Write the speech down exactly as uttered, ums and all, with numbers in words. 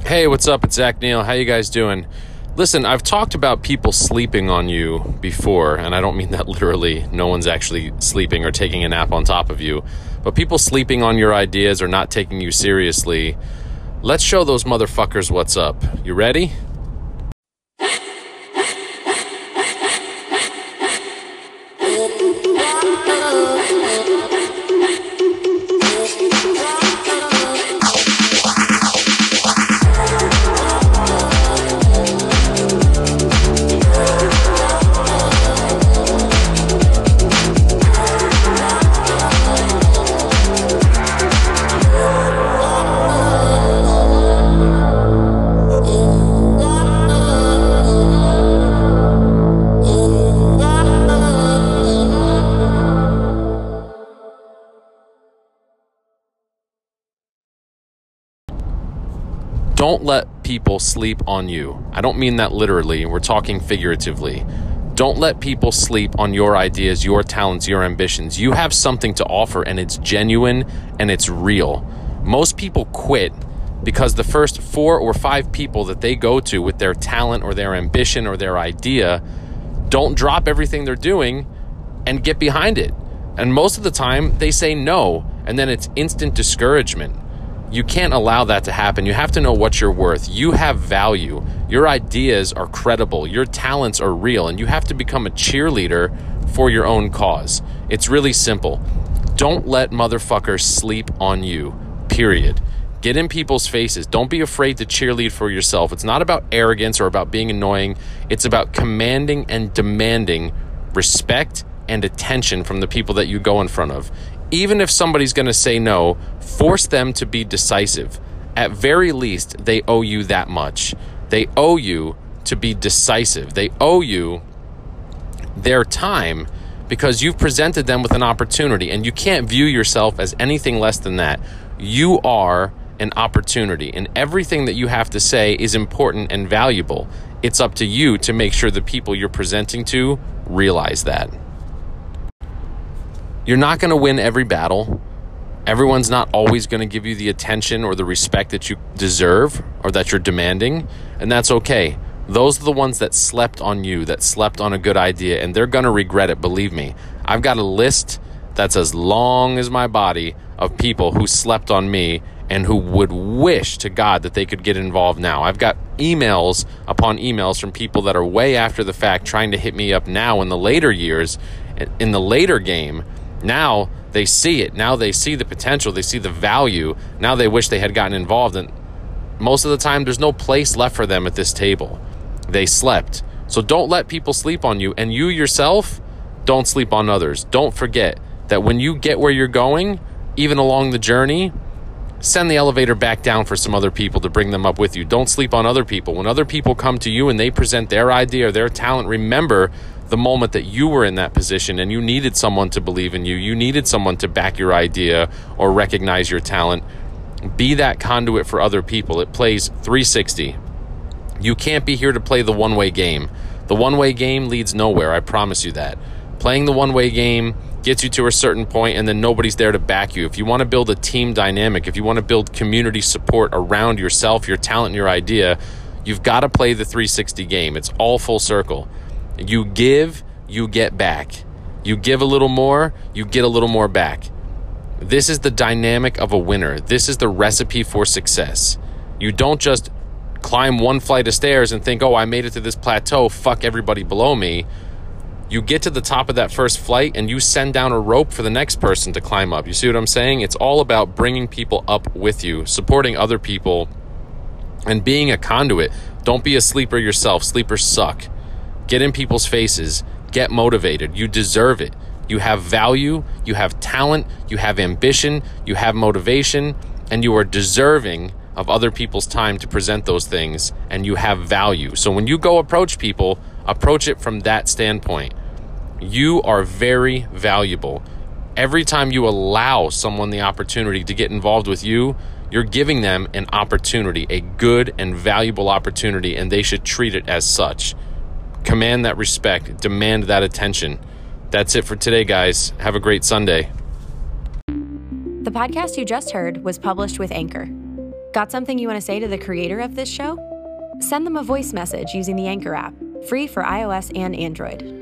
Hey, what's up? It's Zach Neal. How you guys doing? Listen, I've talked about people sleeping on you before, and I don't mean that literally. No one's actually sleeping or taking a nap on top of you. But people sleeping on your ideas or not taking you seriously. Let's show those motherfuckers what's up. You ready? Don't let people sleep on you. I don't mean that literally. We're talking figuratively. Don't let people sleep on your ideas, your talents, your ambitions. You have something to offer, and it's genuine and it's real. Most people quit because the first four or five people that they go to with their talent or their ambition or their idea don't drop everything they're doing and get behind it. And most of the time, they say no, and then it's instant discouragement. You can't allow that to happen. You have to know what you're worth. You have value. Your ideas are credible. Your talents are real, and you have to become a cheerleader for your own cause. It's really simple. Don't let motherfuckers sleep on you, period. Get in people's faces. Don't be afraid to cheerlead for yourself. It's not about arrogance or about being annoying. It's about commanding and demanding respect and attention from the people that you go in front of. Even if somebody's going to say no, force them to be decisive. At very least, they owe you that much. They owe you to be decisive. They owe you their time because you've presented them with an opportunity, and you can't view yourself as anything less than that. You are an opportunity, and everything that you have to say is important and valuable. It's up to you to make sure the people you're presenting to realize that. You're not going to win every battle. Everyone's not always going to give you the attention or the respect that you deserve or that you're demanding, and that's okay. Those are the ones that slept on you, that slept on a good idea, and they're going to regret it, believe me. I've got a list that's as long as my body of people who slept on me and who would wish to God that they could get involved now. I've got emails upon emails from people that are way after the fact trying to hit me up now in the later years, in the later game. Now they see it. Now they see the potential. They see the value. Now they wish they had gotten involved. And most of the time, there's no place left for them at this table. They slept. So don't let people sleep on you. And you yourself, don't sleep on others. Don't forget that when you get where you're going, even along the journey, send the elevator back down for some other people to bring them up with you. Don't sleep on other people. When other people come to you and they present their idea or their talent, remember the moment that you were in that position and you needed someone to believe in you. You needed someone to back your idea or recognize your talent. Be that conduit for other people. It plays three sixty. You can't be here to play the one-way game. The one-way game leads nowhere, I promise you that. Playing the one-way game gets you to a certain point and then nobody's there to back you. If you want to build a team dynamic, if you want to build community support around yourself, your talent, and your idea, you've got to play the three sixty game. It's all full circle. You give, you get back. You give a little more, you get a little more back. This is the dynamic of a winner. This is the recipe for success. You don't just climb one flight of stairs and think, oh, I made it to this plateau, fuck everybody below me. You get to the top of that first flight and you send down a rope for the next person to climb up. You see what I'm saying? It's all about bringing people up with you, supporting other people, and being a conduit. Don't be a sleeper yourself. Sleepers suck. Get in people's faces. Get motivated. You deserve it. You have value. You have talent. You have ambition. You have motivation. And you are deserving of other people's time to present those things. And you have value. So when you go approach people, approach it from that standpoint. You are very valuable. Every time you allow someone the opportunity to get involved with you, you're giving them an opportunity, a good and valuable opportunity, and they should treat it as such. Command that respect. Demand that attention. That's it for today, guys. Have a great Sunday. The podcast you just heard was published with Anchor. Got something you want to say to the creator of this show? Send them a voice message using the Anchor app, free for iOS and Android.